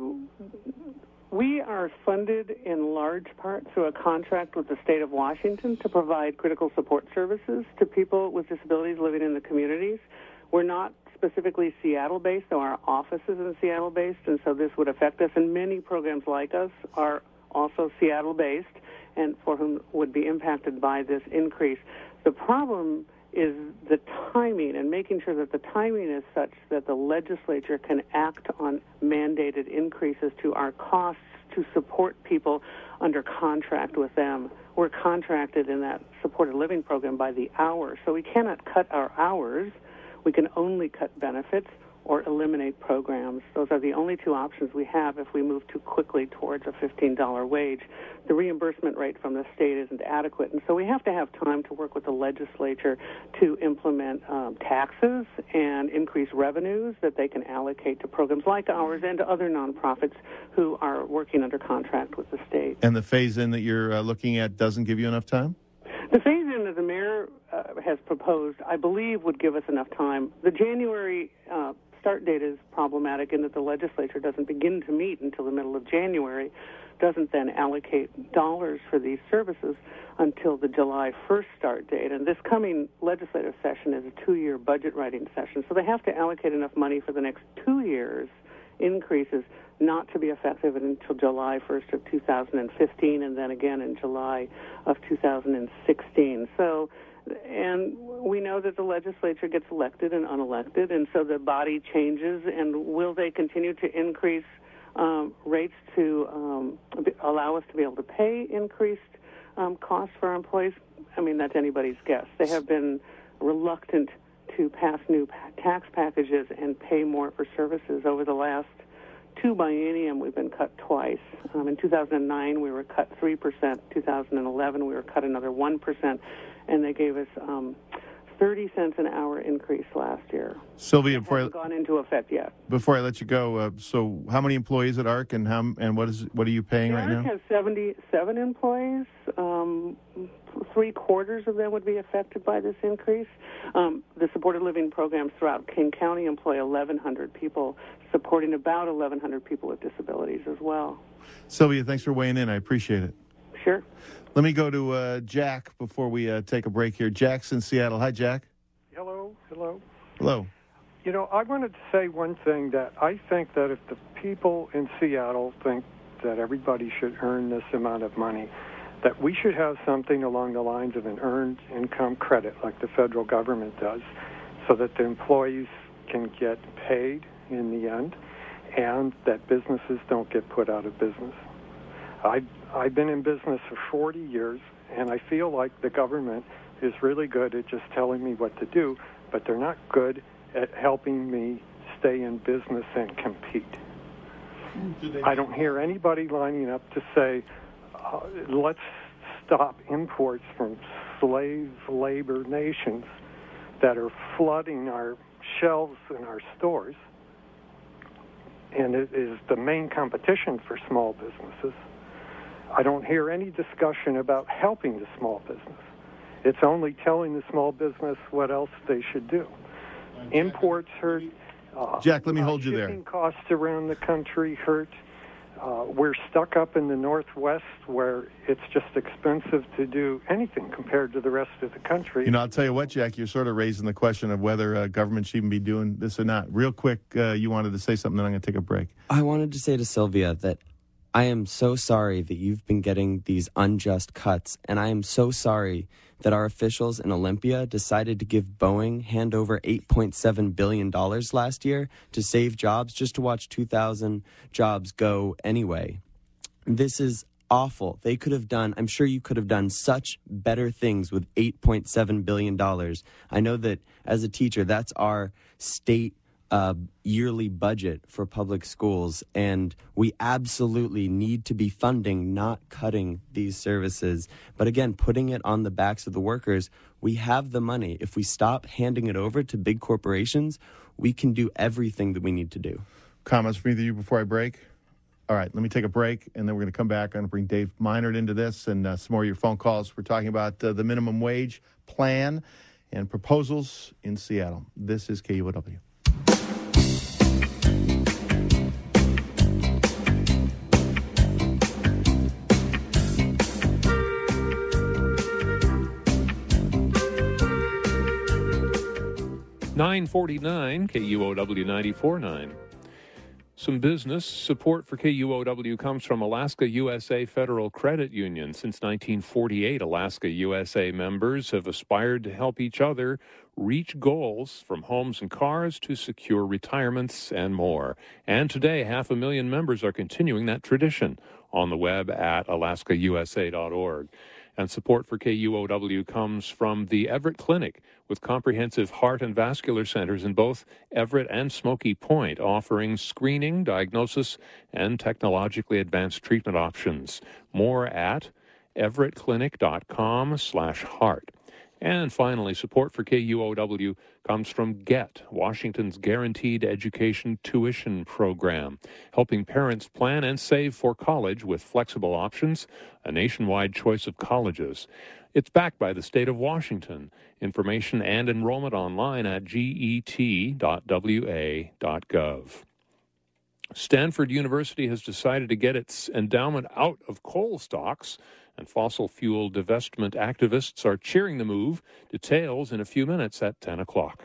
Speaker 11: we are funded in large part through a contract with the state of Washington to provide critical support services to people with disabilities living in the communities. We're not specifically Seattle-based, so our office is in Seattle-based, and so this would affect us. And many programs like us are also Seattle-based, and for whom would be impacted by this increase. The problem is the timing, and making sure that the timing is such that the legislature can act on mandated increases to our costs to support people under contract with them. We're contracted in that supported living program by the hour, so we cannot cut our hours. We can only cut benefits or eliminate programs. Those are the only two options we have if we move too quickly towards a fifteen dollar wage. The reimbursement rate from the state isn't adequate, and so we have to have time to work with the legislature to implement um, taxes and increase revenues that they can allocate to programs like ours and to other nonprofits who are working under contract with the state.
Speaker 1: And the phase-in that you're uh, looking at doesn't give you enough time?
Speaker 11: The phase-in that the mayor uh, has proposed, I believe, would give us enough time. The January uh, start date is problematic in that the legislature doesn't begin to meet until the middle of January, doesn't then allocate dollars for these services until the July first start date. And this coming legislative session is a two-year budget writing session, so they have to allocate enough money for the next two years increases not to be effective until July first of two thousand fifteen, and then again in July of two thousand sixteen. So, and we know that the legislature gets elected and unelected, and so the body changes, and will they continue to increase um, rates to um, allow us to be able to pay increased um, costs for our employees? I mean, that's anybody's guess. They have been reluctant to pass new pa- tax packages and pay more for services. Over the last two biennium, we've been cut twice. Um, in two thousand nine, we were cut three percent. two thousand eleven, we were cut another one percent. And they gave us um, thirty cents an hour increase last year.
Speaker 1: Sylvia,
Speaker 11: it
Speaker 1: before
Speaker 11: hasn't
Speaker 1: I,
Speaker 11: gone into effect yet.
Speaker 1: Before I let you go, uh, so how many employees at A R C, and how and what is what are you paying
Speaker 11: The
Speaker 1: right
Speaker 11: A R C
Speaker 1: now?
Speaker 11: has seventy-seven employees. Um, three quarters of them would be affected by this increase. Um, the supported living programs throughout King County employ eleven hundred people, supporting about eleven hundred people with disabilities as well.
Speaker 1: Sylvia, thanks for weighing in. I appreciate it.
Speaker 11: Sure.
Speaker 1: Let me go to uh, Jack before we uh, take a break here. Jack's in Seattle. Hi, Jack.
Speaker 12: Hello, hello.
Speaker 1: Hello.
Speaker 12: You know, I wanted to say one thing, that I think that if the people in Seattle think that everybody should earn this amount of money, that we should have something along the lines of an earned income credit like the federal government does, so that the employees can get paid in the end and that businesses don't get put out of business. I, I've been in business for forty years, and I feel like the government is really good at just telling me what to do, but they're not good at helping me stay in business and compete. I don't hear anybody lining up to say, uh, let's stop imports from slave labor nations that are flooding our shelves in our stores, and it is the main competition for small businesses. I don't hear any discussion about helping the small business. It's only telling the small business what else they should do. Imports hurt. Uh,
Speaker 1: Jack, let me hold you there.
Speaker 12: Shipping costs around the country hurt. Uh, we're stuck up in the Northwest where it's just expensive to do anything compared to the rest of the country.
Speaker 1: You know, I'll tell you what, Jack, you're sort of raising the question of whether uh, government should even be doing this or not. Real quick, uh, you wanted to say something, then I'm going to take a break.
Speaker 3: I wanted to say to Sylvia that I am so sorry that you've been getting these unjust cuts, and I am so sorry that our officials in Olympia decided to give Boeing hand over eight point seven billion dollars last year to save jobs, just to watch two thousand jobs go anyway. This is awful. They could have done, I'm sure you could have done such better things with eight point seven billion dollars. I know that as a teacher, that's our state Uh, yearly budget for public schools, and we absolutely need to be funding, not cutting these services. But again, putting it on the backs of the workers, we have the money. If we stop handing it over to big corporations, we can do everything that we need to do.
Speaker 1: Comments from either of you before I break? All right, let me take a break, and then we're going to come back. I'm going to bring Dave Meinert into this and uh, some more of your phone calls. We're talking about uh, the minimum wage plan and proposals in Seattle. This is K U O W.
Speaker 8: nine forty-nine, K U O W ninety-four point nine. Some business support for K U O W comes from Alaska U S A Federal Credit Union. Since nineteen forty-eight, Alaska U S A members have aspired to help each other reach goals, from homes and cars to secure retirements and more. And today, half a million members are continuing that tradition on the web at alaska u s a dot org. And support for K U O W comes from the Everett Clinic, with comprehensive heart and vascular centers in both Everett and Smoky Point, offering screening, diagnosis, and technologically advanced treatment options. More at everett clinic dot com slash heart. And finally, support for K U O W comes from GET, Washington's Guaranteed Education Tuition Program, helping parents plan and save for college with flexible options, a nationwide choice of colleges. It's backed by the state of Washington. Information and enrollment online at G E T dot W A dot gov. Stanford University has decided to get its endowment out of coal stocks, and fossil fuel divestment activists are cheering the move. Details in a few minutes at ten o'clock.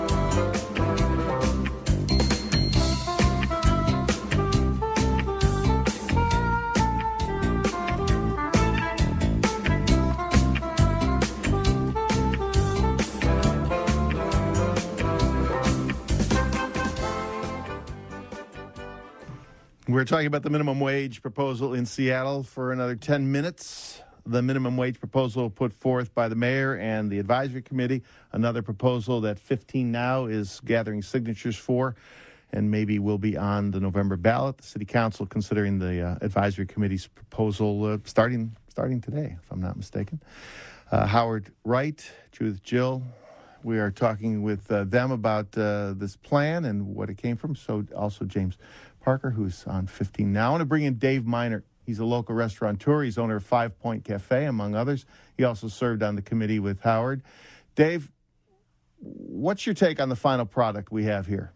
Speaker 1: We're talking about the minimum wage proposal in Seattle for another ten minutes. The minimum wage proposal put forth by the mayor and the advisory committee, another proposal that fifteen Now is gathering signatures for and maybe will be on the November ballot. The city council considering the uh, advisory committee's proposal uh, starting starting today, if I'm not mistaken. Uh, Howard Wright, Judith Jill, we are talking with uh, them about uh, this plan and what it came from. So also James Parker, who's on fifteen Now. I want to bring in Dave Minert. He's a local restaurateur. He's owner of Five Point Cafe, among others. He also served on the committee with Howard. Dave, what's your take on the final product we have here?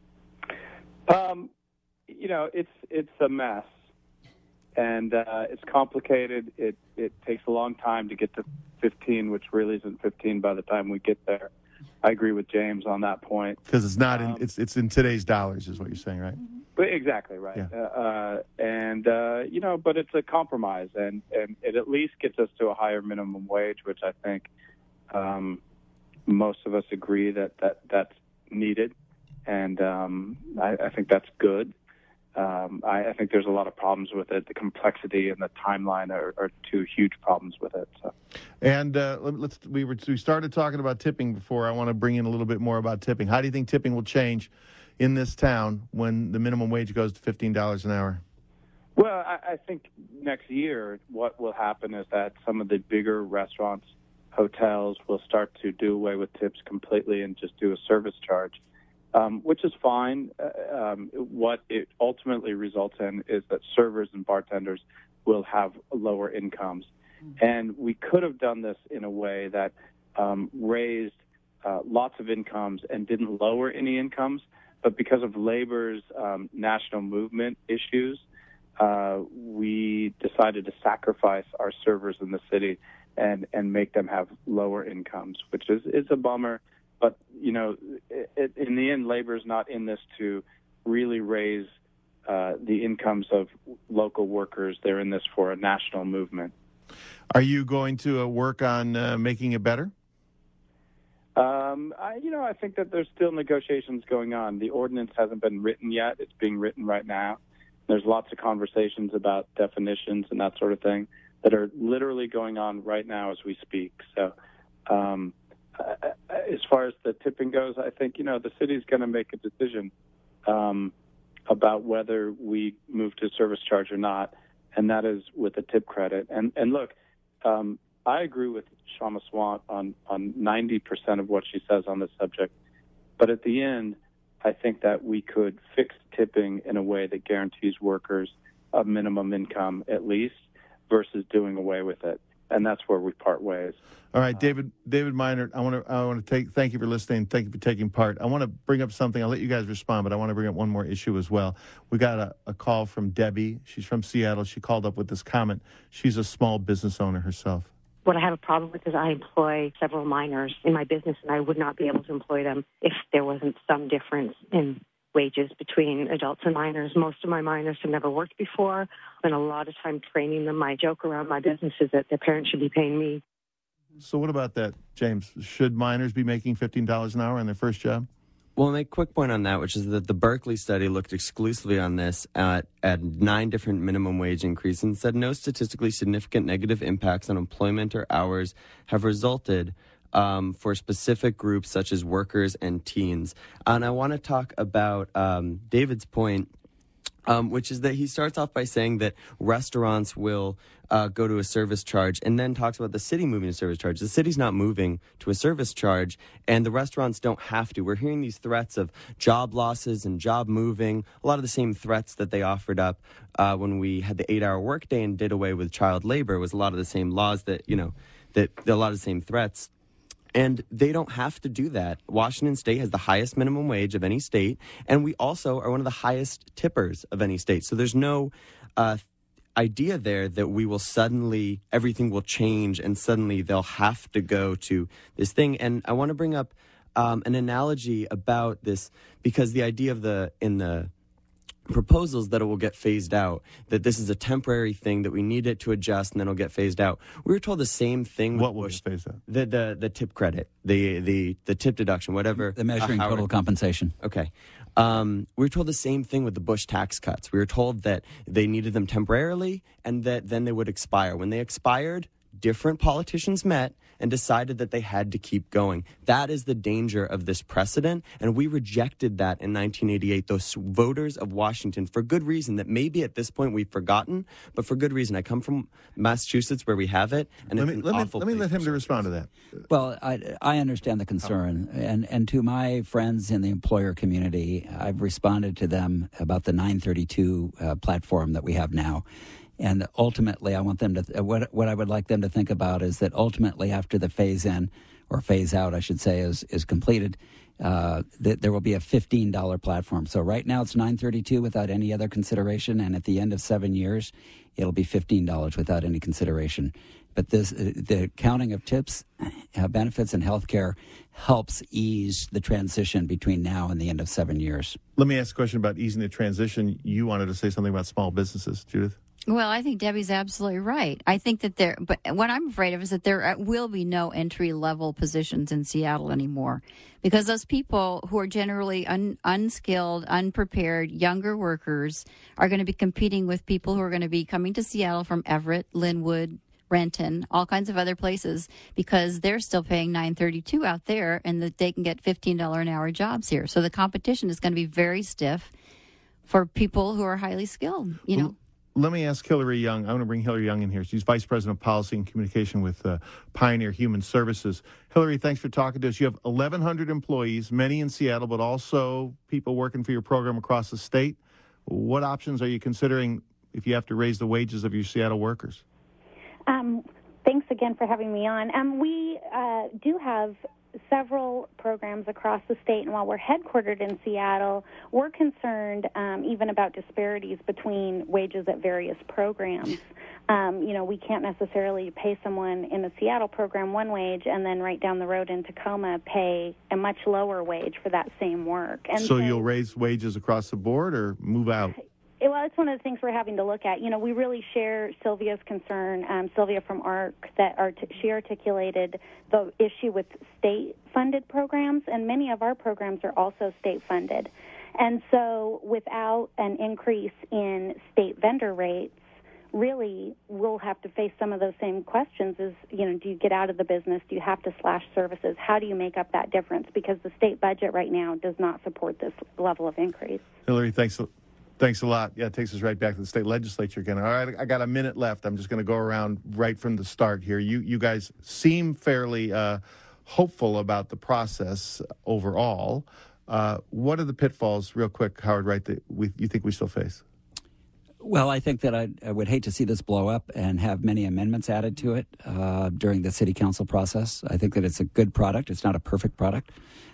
Speaker 13: Um, you know, it's it's a mess, and uh, it's complicated. It it takes a long time to get to fifteen, which really isn't fifteen by the time we get there. I agree with James on that point.
Speaker 1: Because it's not
Speaker 13: um,
Speaker 1: in it's it's in today's dollars, is what you're saying, right?
Speaker 13: But exactly right.
Speaker 1: Yeah.
Speaker 13: Uh, and uh, you know, but it's a compromise, and, and it at least gets us to a higher minimum wage, which I think um, most of us agree that, that that's needed, and um, I, I think that's good. Um, I, I think there's a lot of problems with it. The complexity and the timeline are, are two huge problems with it. So.
Speaker 1: And uh, let's we were we started talking about tipping before. I want to bring in a little bit more about tipping. How do you think tipping will change in this town when the minimum wage goes to fifteen dollars an hour?
Speaker 13: Well, I, I think next year what will happen is that some of the bigger restaurants, hotels will start to do away with tips completely and just do a service charge. Um, which is fine. Uh, um, what it ultimately results in is that servers and bartenders will have lower incomes. Mm-hmm. And we could have done this in a way that um, raised uh, lots of incomes and didn't lower any incomes. But because of labor's um, national movement issues, uh, we decided to sacrifice our servers in the city and, and make them have lower incomes, which is, is a bummer. But, you know, it, in the end, labor is not in this to really raise uh, the incomes of local workers. They're in this for a national movement.
Speaker 1: Are you going to uh, work on uh, making it better?
Speaker 13: Um, I, you know, I think that there's still negotiations going on. The ordinance hasn't been written yet. It's being written right now. There's lots of conversations about definitions and that sort of thing that are literally going on right now as we speak. So, um Uh, as far as the tipping goes, I think, you know, the city's going to make a decision um, about whether we move to service charge or not, and that is with a tip credit. And and look, um, I agree with Shama Swant on, on ninety percent of what she says on this subject, but at the end, I think that we could fix tipping in a way that guarantees workers a minimum income at least versus doing away with it. And that's where we part ways.
Speaker 1: All right, David. David Minert, I want to. I want to take. Thank you for listening. Thank you for taking part. I want to bring up something. I'll let you guys respond, but I want to bring up one more issue as well. We got a, a call from Debbie. She's from Seattle. She called up with this comment. She's a small business owner herself.
Speaker 14: What I have a problem with is I employ several minors in my business, and I would not be able to employ them if there wasn't some difference in wages between adults and minors. Most of my minors have never worked before. I spend a lot of time training them. My joke around my business is that their parents should be paying me.
Speaker 1: So what about that, James? Should minors be making fifteen dollars an hour on their first job?
Speaker 3: Well, I'll make a quick point on that, which is that the Berkeley study looked exclusively on this at, at nine different minimum wage increases and said no statistically significant negative impacts on employment or hours have resulted um, for specific groups such as workers and teens. And I want to talk about um, David's point, um, which is that he starts off by saying that restaurants will uh, go to a service charge and then talks about the city moving to service charge. The city's not moving to a service charge, and the restaurants don't have to. We're hearing these threats of job losses and job moving, a lot of the same threats that they offered up uh, when we had the eight-hour workday and did away with child labor. It was a lot of the same laws that, you know, that a lot of the same threats. And they don't have to do that. Washington State has the highest minimum wage of any state, and we also are one of the highest tippers of any state. So there's no uh, idea there that we will suddenly, everything will change and suddenly they'll have to go to this thing. And I want to bring up um, an analogy about this, because the idea of the, in the proposals that it will get phased out, that this is a temporary thing, that we need it to adjust and then it'll get phased out. We were told the same thing.
Speaker 1: What will get phased out?
Speaker 3: The, the, the tip credit, the, the, the tip deduction, whatever.
Speaker 4: The measuring
Speaker 3: uh,
Speaker 4: total compensation.
Speaker 3: Okay. Um, we were told the same thing with the Bush tax cuts. We were told that they needed them temporarily and that then they would expire. When they expired, different politicians met and decided that they had to keep going. That is the danger of this precedent, and we rejected that in nineteen eighty-eight. Those voters of Washington, for good reason, that maybe at this point we've forgotten, but for good reason. I come from Massachusetts where we have it, and
Speaker 1: let
Speaker 3: it's
Speaker 1: me,
Speaker 3: an
Speaker 1: let me,
Speaker 3: awful
Speaker 1: let me let
Speaker 3: place
Speaker 1: him to respond to that.
Speaker 4: Well, I, I understand the concern, and, and to my friends in the employer community, I've responded to them about the nine thirty-two uh, platform that we have now. And ultimately, I want them to, what, what I would like them to think about is that ultimately after the phase in, or phase out, I should say, is, is completed, uh, that there will be a fifteen dollars platform. So right now it's nine thirty-two without any other consideration, and at the end of seven years, it'll be fifteen dollars without any consideration. But this, the counting of tips, uh, benefits, and health care helps ease the transition between now and the end of seven years.
Speaker 1: Let me ask a question about easing the transition. You wanted to say something about small businesses, Judith?
Speaker 5: Well, I think Debbie's absolutely right. I think that there, but what I'm afraid of is that there will be no entry-level positions in Seattle anymore, because those people who are generally un, unskilled, unprepared, younger workers are going to be competing with people who are going to be coming to Seattle from Everett, Linwood, Renton, all kinds of other places, because they're still paying nine thirty-two out there, and that they can get fifteen dollars an hour jobs here. So the competition is going to be very stiff for people who are highly skilled, you know.
Speaker 1: Let me ask Hillary Young. I want to bring Hillary Young in here. She's Vice President of Policy and Communication with uh, Pioneer Human Services. Hillary, thanks for talking to us. You have eleven hundred employees, many in Seattle, but also people working for your program across the state. What options are you considering if you have to raise the wages of your Seattle workers?
Speaker 15: Um, thanks again for having me on. Um, we uh, do have several programs across the state, and while we're headquartered in Seattle, we're concerned um, even about disparities between wages at various programs. Um, you know, we can't necessarily pay someone in the Seattle program one wage and then right down the road in Tacoma pay a much lower wage for that same work. And
Speaker 1: so,
Speaker 15: so
Speaker 1: you'll raise wages across the board or move out?
Speaker 15: Well, it's one of the things we're having to look at. You know, we really share Sylvia's concern. Um, Sylvia from A R C, that art- she articulated the issue with state-funded programs, and many of our programs are also state-funded. And so without an increase in state vendor rates, really we'll have to face some of those same questions as, you know, do you get out of the business? Do you have to slash services? How do you make up that difference? Because the state budget right now does not support this level of increase.
Speaker 1: Hillary, thanks. Thanks a lot. Yeah, it takes us right back to the state legislature again. All right, I got a minute left. I'm just going to go around right from the start here. You you guys seem fairly uh, hopeful about the process overall. Uh, what are the pitfalls, real quick, Howard Wright, that we, you think we still face?
Speaker 4: Well, I think that I, I would hate to see this blow up and have many amendments added to it uh, during the city council process. I think that it's a good product. It's not a perfect product.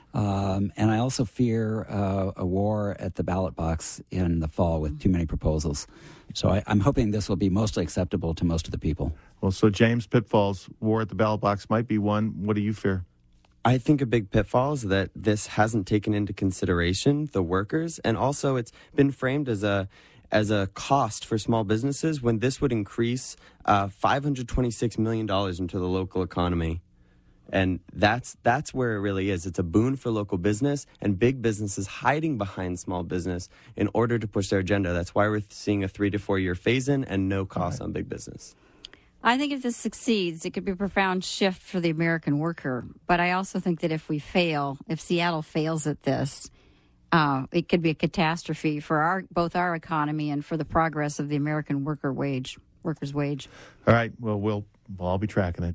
Speaker 4: Um, and I also fear uh, a war at the ballot box in the fall with too many proposals. So I, I'm hoping this will be mostly acceptable to most of the people.
Speaker 1: Well, so James, pitfalls, war at the ballot box might be one. What do you fear?
Speaker 3: I think a big pitfall is that this hasn't taken into consideration the workers, and also it's been framed as a as a cost for small businesses when this would increase uh, five hundred twenty-six million dollars into the local economy. And that's that's where it really is. It's a boon for local business and big businesses hiding behind small business in order to push their agenda. That's why we're seeing a three to four year phase in and no cost right. on big business.
Speaker 5: I think if this succeeds, it could be a profound shift for the American worker. But I also think that if we fail, if Seattle fails at this, uh, it could be a catastrophe for our both our economy and for the progress of the American worker wage, workers' wage.
Speaker 1: All right. Well, we'll, we'll all be tracking it.